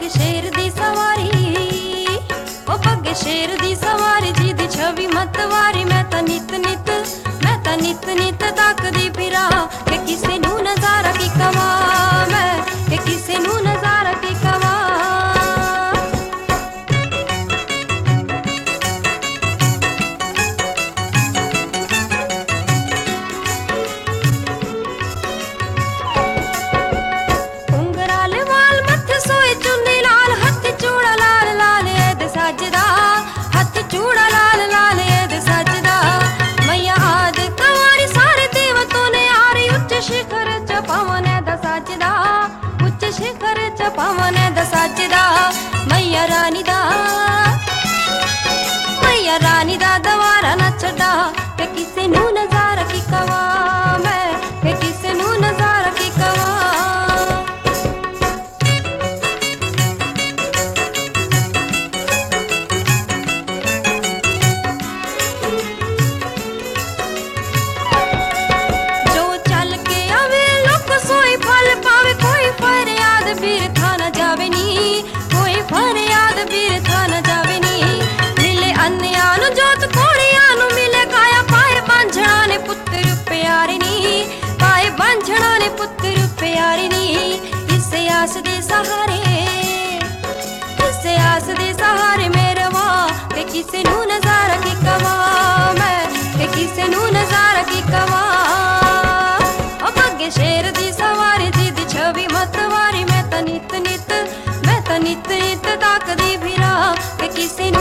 पग शेर दी सवारी, ओ पग शेर दी सवारी जी दी छवि मतवारी। मैं तां नित नित तकदी फिरा कि किसे नू नजारा की कवा, मैं कि किसे नू नजारा की कवा। मैया रानी दा दवारा न छड़ा कि किसे नू नजारा की कवा, मैं कि किसे नू नजारा की कवा। जो चल के आवे लोग सोई फल पावे, कोई फरियाद फिर था न जावे नी, कोई फरियाद फिर था न जावे नी। मिले अन्या नु जोत कोड़िया नु मिले काया, पाए बांझणा ने पुत्र प्यारे नी, पाए बांझणा ने पुत्र प्यारे नी। इस आस दे सहारे, इस आस दे सहारे मेरे माँ के किसे नू नजारा की कवा, मैं के किसे नू नजारा की कवा। ओ पग शेर दी सवारी जी दी छवि मतवारी। मैं तां नित नित तकदी फिरा कि किसे